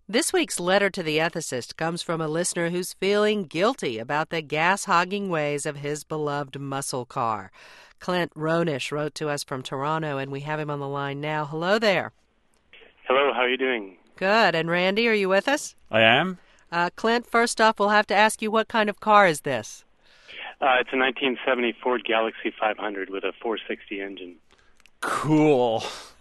This week's letter to the ethicist comes from a listener who's feeling guilty about the gas-hogging ways of his beloved muscle car. Clint Ronish wrote to us from Toronto, and we have him on the line now. Hello there. Hello, how are you doing? Good. And Randy, are you with us? I am. Clint, first off, we'll have to ask you, what kind of car is this? It's a 1970 Ford Galaxy 500 with a 460 engine. Cool.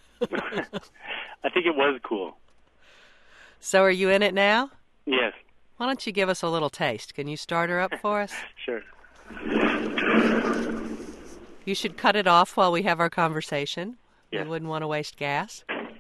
I think it was cool. So are you in it now? Yes. Why don't you give us a little taste? Can you start her up for us? Sure. You should cut it off while we have our conversation. Yes. We wouldn't want to waste gas.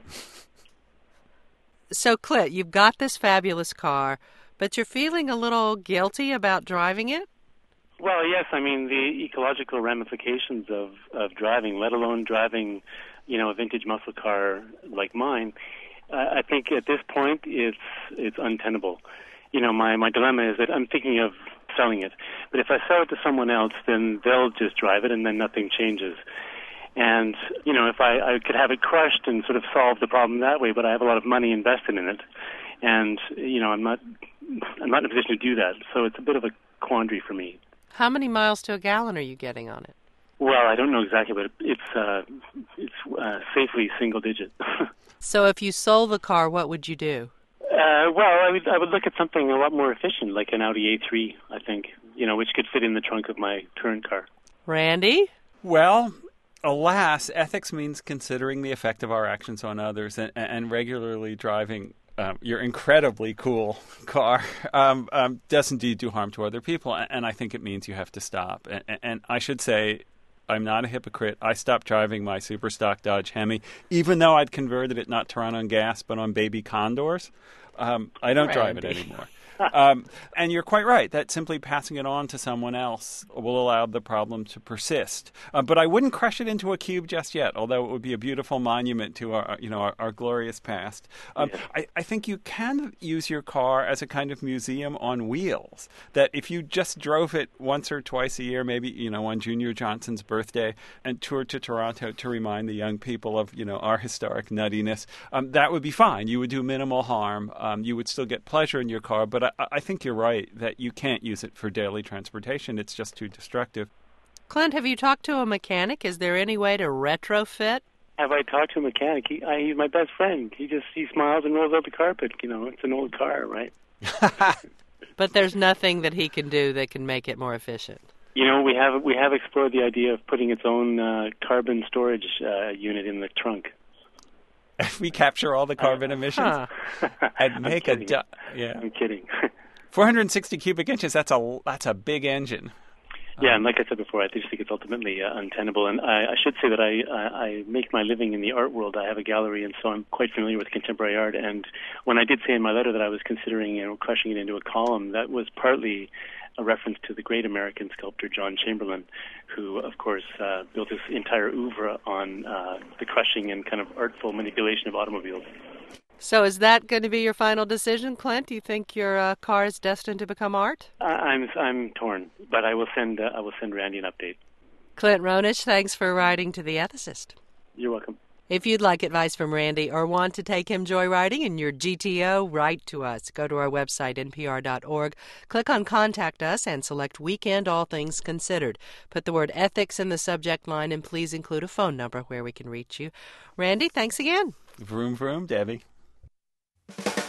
So, Clint, you've got this fabulous car, but you're feeling a little guilty about driving it? Well, yes, I mean, the ecological ramifications of driving, let alone driving, a vintage muscle car like mine, I think at this point it's untenable. My dilemma is that I'm thinking of selling it. But if I sell it to someone else, then they'll just drive it and then nothing changes. And, if I could have it crushed and sort of solve the problem that way, but I have a lot of money invested in it. And, I'm not in a position to do that. So it's a bit of a quandary for me. How many miles to a gallon are you getting on it? Well, I don't know exactly, but it's safely single digit. So if you sold the car, what would you do? I would look at something a lot more efficient, like an Audi A3, I think, which could fit in the trunk of my current car. Randy? Well, alas, ethics means considering the effect of our actions on others and regularly driving your incredibly cool car doesn't do harm to other people, and I think it means you have to stop. And I should say, I'm not a hypocrite. I stopped driving my super stock Dodge Hemi, even though I'd converted it not to run on gas, but on baby Condors. I don't drive it anymore. And you're quite right that simply passing it on to someone else will allow the problem to persist. But I wouldn't crush it into a cube just yet, although it would be a beautiful monument to our glorious past. I think you can use your car as a kind of museum on wheels, that if you just drove it once or twice a year, maybe, on Junior Johnson's birthday, and toured to Toronto to remind the young people of, our historic nuttiness, that would be fine. You would do minimal harm. You would still get pleasure in your car, but I think you're right that you can't use it for daily transportation. It's just too destructive. Clint, have you talked to a mechanic? Is there any way to retrofit? Have I talked to a mechanic? He's my best friend. He smiles and rolls out the carpet. It's an old car, right? But there's nothing that he can do that can make it more efficient. We have explored the idea of putting its own carbon storage unit in the trunk. We capture all the carbon emissions and make I'm kidding. 460 cubic inches. That's a big engine. Yeah, and like I said before, I just think it's ultimately untenable. And I should say that I make my living in the art world. I have a gallery, and so I'm quite familiar with contemporary art. And when I did say in my letter that I was considering, crushing it into a column, that was partly a reference to the great American sculptor John Chamberlain, who, of course, built his entire oeuvre on the crushing and kind of artful manipulation of automobiles. So is that going to be your final decision, Clint? Do you think your car is destined to become art? I'm torn, but I will send Randy an update. Clint Ronish, thanks for writing to The Ethicist. You're welcome. If you'd like advice from Randy or want to take him joyriding in your GTO, write to us. Go to our website, npr.org. Click on Contact Us and select Weekend All Things Considered. Put the word ethics in the subject line and please include a phone number where we can reach you. Randy, thanks again. Vroom, vroom, Debbie.